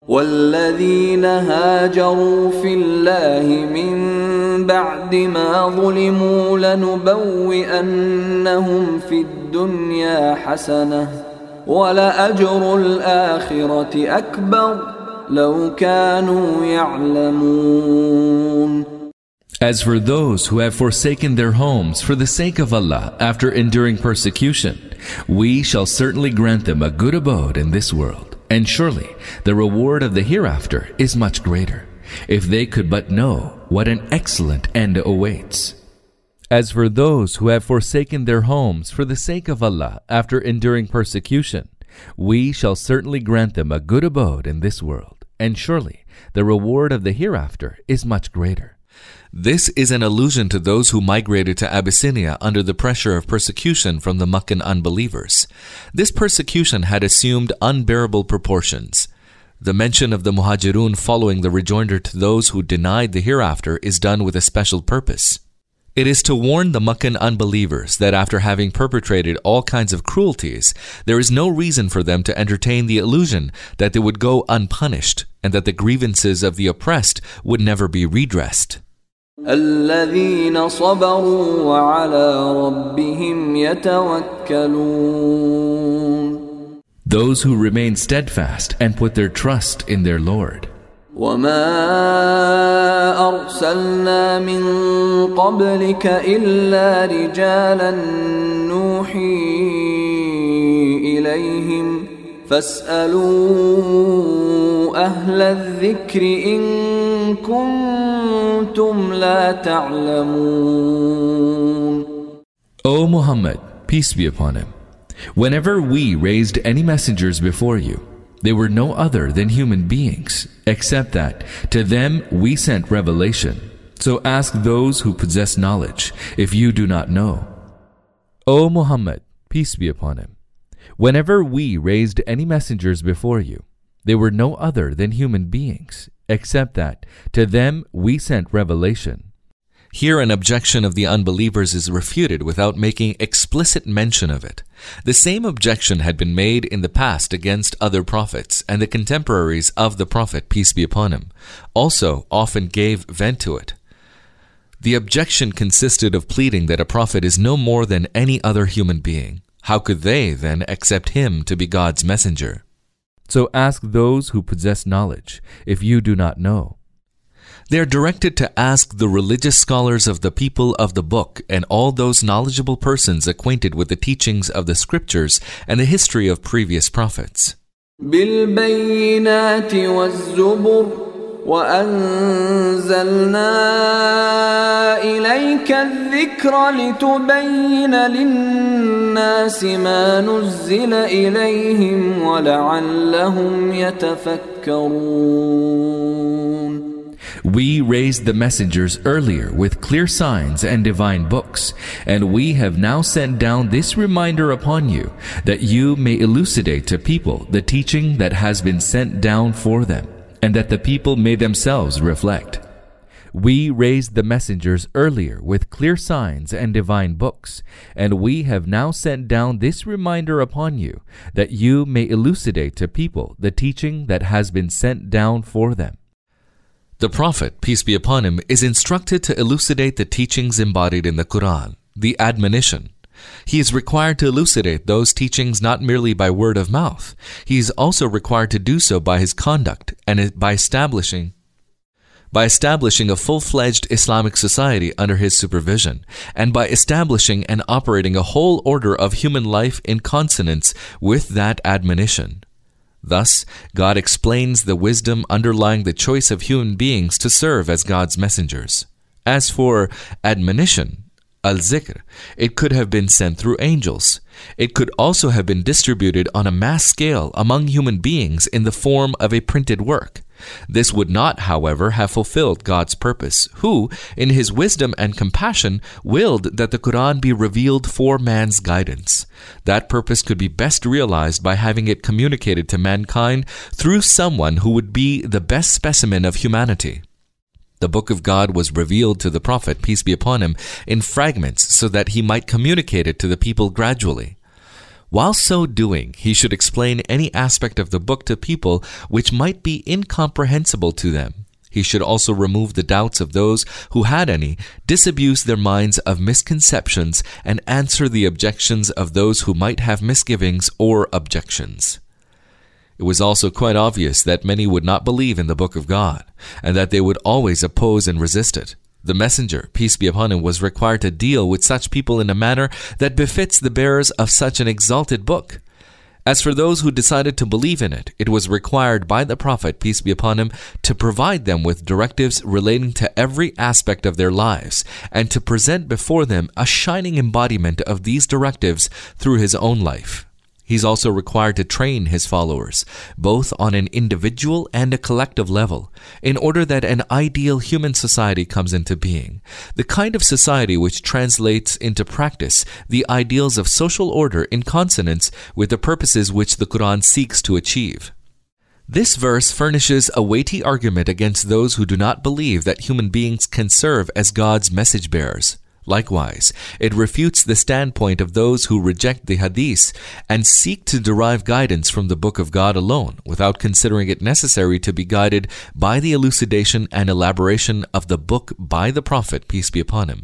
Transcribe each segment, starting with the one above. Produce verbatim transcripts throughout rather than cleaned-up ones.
والذين هاجروا في الله من بعد ما ظلموا لنبوئنهم في الدنيا حسنة ولأجر الآخرة أكبر لو كانوا يعلمون. As for those who have forsaken their homes for the sake of Allah after enduring persecution, we shall certainly grant them a good abode in this world, and surely the reward of the hereafter is much greater, if they could but know what an excellent end awaits. As for those who have forsaken their homes for the sake of Allah after enduring persecution, we shall certainly grant them a good abode in this world, and surely the reward of the hereafter is much greater. This is an allusion to those who migrated to Abyssinia under the pressure of persecution from the Meccan unbelievers. This persecution had assumed unbearable proportions. The mention of the Muhajirun following the rejoinder to those who denied the hereafter is done with a special purpose. It is to warn the Meccan unbelievers that after having perpetrated all kinds of cruelties, there is no reason for them to entertain the illusion that they would go unpunished and that the grievances of the oppressed would never be redressed. الذين صبروا وعلى ربهم يتوكلون. Those who remain steadfast and put their trust in their Lord. وما أرسلنا من قبلك إلا رجالا نوحي إليهم فاسألوا أهل الذكر إن كنتم لا تعلمون. O Muhammad, peace be upon him, whenever we raised any messengers before you, they were no other than human beings, except that to them we sent revelation. So ask those who possess knowledge, if you do not know. O Muhammad, peace be upon him, whenever we raised any messengers before you, they were no other than human beings, except that to them we sent revelation. Here an objection of the unbelievers is refuted without making explicit mention of it. The same objection had been made in the past against other prophets, and the contemporaries of the Prophet, peace be upon him, also often gave vent to it. The objection consisted of pleading that a prophet is no more than any other human being. How could they, then, accept him to be God's messenger? So ask those who possess knowledge, if you do not know. They are directed to ask the religious scholars of the people of the book and all those knowledgeable persons acquainted with the teachings of the scriptures and the history of previous prophets. بالبينات والزبر وأنزلنا إليك الذكر لتبين للناس ما نزل إليهم ولعلهم يتفكرون. We raised the messengers earlier with clear signs and divine books, and we have now sent down this reminder upon you, that you may elucidate to people the teaching that has been sent down for them, and that the people may themselves reflect. We raised the messengers earlier with clear signs and divine books, and we have now sent down this reminder upon you, that you may elucidate to people the teaching that has been sent down for them. The Prophet, peace be upon him, is instructed to elucidate the teachings embodied in the Quran, the admonition. He is required to elucidate those teachings not merely by word of mouth. He is also required to do so by his conduct and by establishing by establishing a full-fledged Islamic society under his supervision, and by establishing and operating a whole order of human life in consonance with that admonition. Thus, God explains the wisdom underlying the choice of human beings to serve as God's messengers. As for admonition, al-zikr, it could have been sent through angels. It could also have been distributed on a mass scale among human beings in the form of a printed work. This would not, however, have fulfilled God's purpose, who, in his wisdom and compassion, willed that the Quran be revealed for man's guidance. That purpose could be best realized by having it communicated to mankind through someone who would be the best specimen of humanity. The Book of God was revealed to the Prophet, peace be upon him, in fragments so that he might communicate it to the people gradually. While so doing, he should explain any aspect of the book to people which might be incomprehensible to them. He should also remove the doubts of those who had any, disabuse their minds of misconceptions, and answer the objections of those who might have misgivings or objections. It was also quite obvious that many would not believe in the Book of God, and that they would always oppose and resist it. The messenger, peace be upon him, was required to deal with such people in a manner that befits the bearers of such an exalted book. As for those who decided to believe in it, it was required by the Prophet, peace be upon him, to provide them with directives relating to every aspect of their lives, and to present before them a shining embodiment of these directives through his own life. He's also required to train his followers, both on an individual and a collective level, in order that an ideal human society comes into being, the kind of society which translates into practice the ideals of social order in consonance with the purposes which the Quran seeks to achieve. This verse furnishes a weighty argument against those who do not believe that human beings can serve as God's message bearers. Likewise, it refutes the standpoint of those who reject the hadith and seek to derive guidance from the Book of God alone, without considering it necessary to be guided by the elucidation and elaboration of the book by the Prophet, peace be upon him.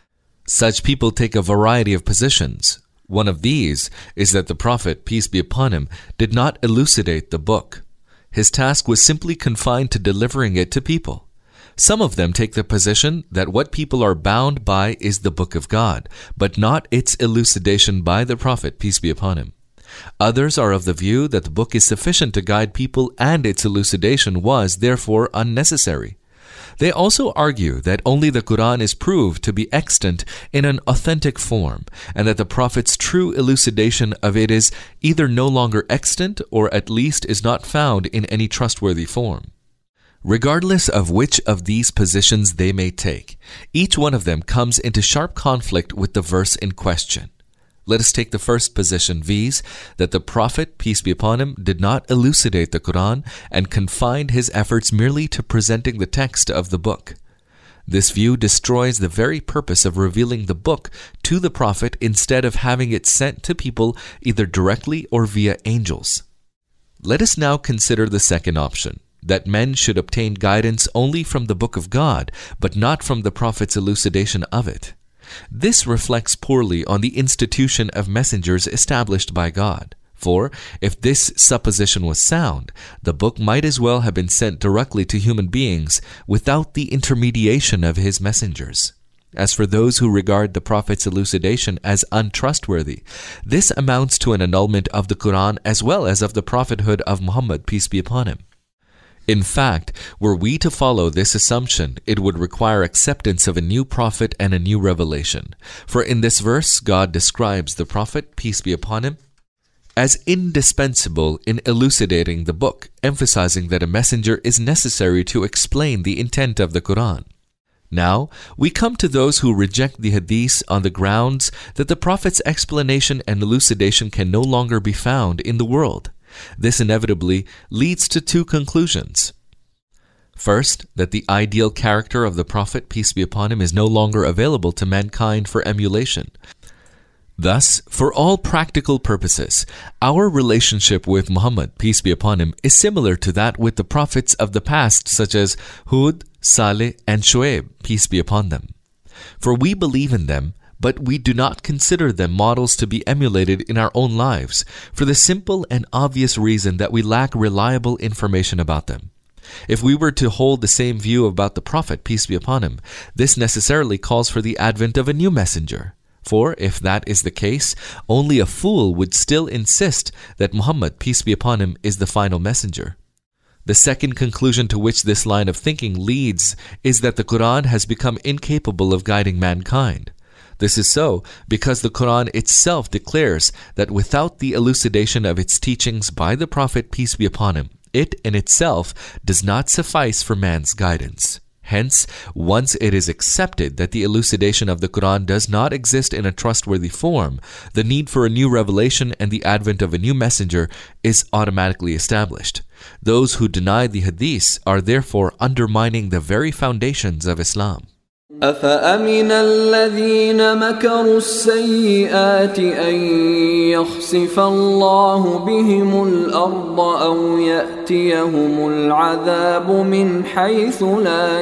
Such people take a variety of positions. One of these is that the Prophet, peace be upon him, did not elucidate the book. His task was simply confined to delivering it to people. Some of them take the position that what people are bound by is the Book of God, but not its elucidation by the Prophet, peace be upon him. Others are of the view that the book is sufficient to guide people and its elucidation was, therefore, unnecessary. They also argue that only the Quran is proved to be extant in an authentic form, and that the Prophet's true elucidation of it is either no longer extant or at least is not found in any trustworthy form. Regardless of which of these positions they may take, each one of them comes into sharp conflict with the verse in question. Let us take the first position, viz., that the Prophet, peace be upon him, did not elucidate the Quran and confined his efforts merely to presenting the text of the book. This view destroys the very purpose of revealing the book to the Prophet instead of having it sent to people either directly or via angels. Let us now consider the second option, that men should obtain guidance only from the Book of God, but not from the Prophet's elucidation of it. This reflects poorly on the institution of messengers established by God. For, if this supposition was sound, the book might as well have been sent directly to human beings without the intermediation of his messengers. As for those who regard the Prophet's elucidation as untrustworthy, this amounts to an annulment of the Quran as well as of the prophethood of Muhammad, peace be upon him. In fact, were we to follow this assumption, it would require acceptance of a new prophet and a new revelation. For in this verse, God describes the Prophet, peace be upon him, as indispensable in elucidating the book, emphasizing that a messenger is necessary to explain the intent of the Quran. Now, we come to those who reject the hadith on the grounds that the Prophet's explanation and elucidation can no longer be found in the world. This inevitably leads to two conclusions. First, that the ideal character of the Prophet, peace be upon him, is no longer available to mankind for emulation. Thus, for all practical purposes, our relationship with Muhammad, peace be upon him, is similar to that with the prophets of the past, such as Hud, Saleh, and Shu'aib, peace be upon them. For we believe in them, but we do not consider them models to be emulated in our own lives, for the simple and obvious reason that we lack reliable information about them. If we were to hold the same view about the Prophet, peace be upon him, this necessarily calls for the advent of a new messenger. For if that is the case, only a fool would still insist that Muhammad, peace be upon him, is the final messenger. The second conclusion to which this line of thinking leads is that the Quran has become incapable of guiding mankind. This is so because the Quran itself declares that without the elucidation of its teachings by the Prophet, peace be upon him, it in itself does not suffice for man's guidance. Hence, once it is accepted that the elucidation of the Quran does not exist in a trustworthy form, the need for a new revelation and the advent of a new messenger is automatically established. Those who deny the hadith are therefore undermining the very foundations of Islam. أفأمن الذين مكروا السيئات أن يخسف الله بهم الأرض أو يأتيهم العذاب من حيث لا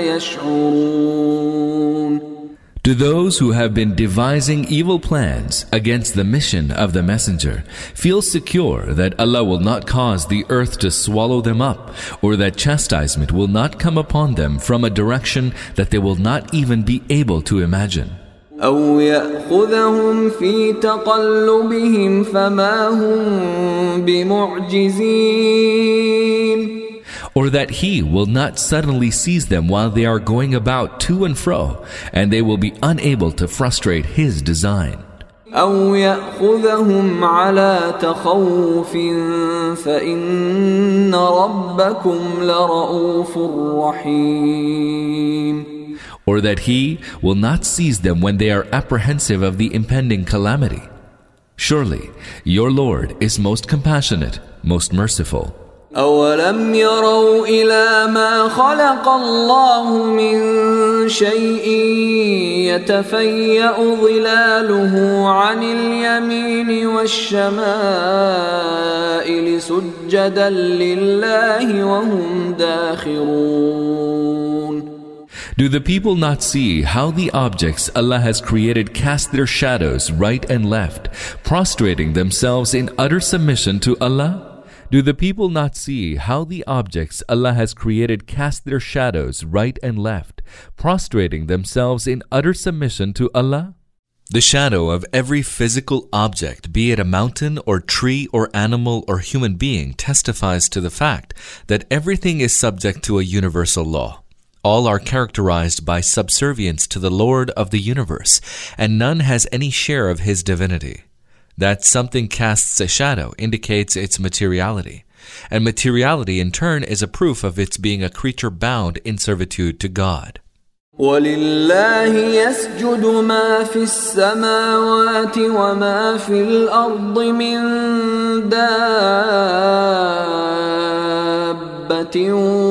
يشعرون. Do those who have been devising evil plans against the mission of the messenger feel secure that Allah will not cause the earth to swallow them up, or that chastisement will not come upon them from a direction that they will not even be able to imagine? أو يأخذهم في تقلبهم فما هم بمعجزين. Or that He will not suddenly seize them while they are going about to and fro, and they will be unable to frustrate His design. أو يأخذهم على تخوف فإن ربكم لرؤوف رحيم. Or that He will not seize them when they are apprehensive of the impending calamity. Surely, your Lord is most compassionate, most merciful. أولم يروا إلى ما خلق الله من شيء يتفيأ ظلاله عن اليمين والشمائل سجدا لله وهم داخرون. Do the people not see how the objects Allah has created cast their shadows right and left, prostrating themselves in utter submission to Allah? Do the people not see how the objects Allah has created cast their shadows right and left, prostrating themselves in utter submission to Allah? The shadow of every physical object, be it a mountain or tree or animal or human being, testifies to the fact that everything is subject to a universal law. All are characterized by subservience to the Lord of the universe, and none has any share of His divinity. That something casts a shadow indicates its materiality, and materiality in turn is a proof of its being a creature bound in servitude to God. وَلِلَّهِ يَسْجُدُ مَا فِي السَّمَاوَاتِ وَمَا فِي الْأَرْضِ مِن دَابَّةٍ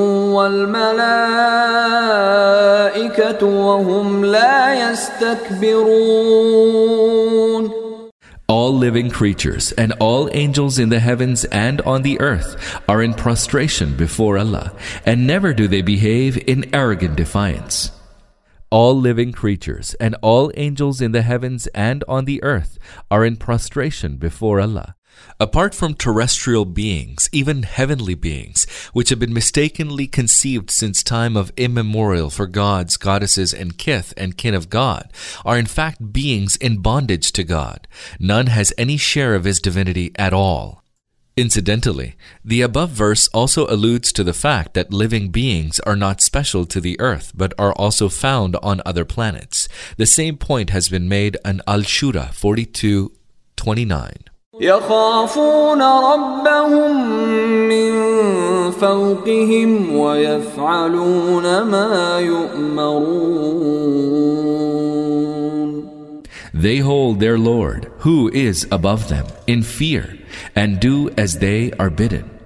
وَالْمَلَائِكَةُ وَهُمْ لَا يَسْتَكْبِرُونَ. All living creatures and all angels in the heavens and on the earth are in prostration before Allah, and never do they behave in arrogant defiance. All living creatures and all angels in the heavens and on the earth are in prostration before Allah. Apart from terrestrial beings, even heavenly beings, which have been mistakenly conceived since time of immemorial for gods, goddesses, and kith and kin of God, are in fact beings in bondage to God. None has any share of His divinity at all. Incidentally, the above verse also alludes to the fact that living beings are not special to the earth, but are also found on other planets. The same point has been made in Al-Shura forty-two twenty-nine. يخافون ربهم من فوقهم ويفعلون ما يؤمرون. They hold their Lord, who is above them, in fear, and do as they are bidden.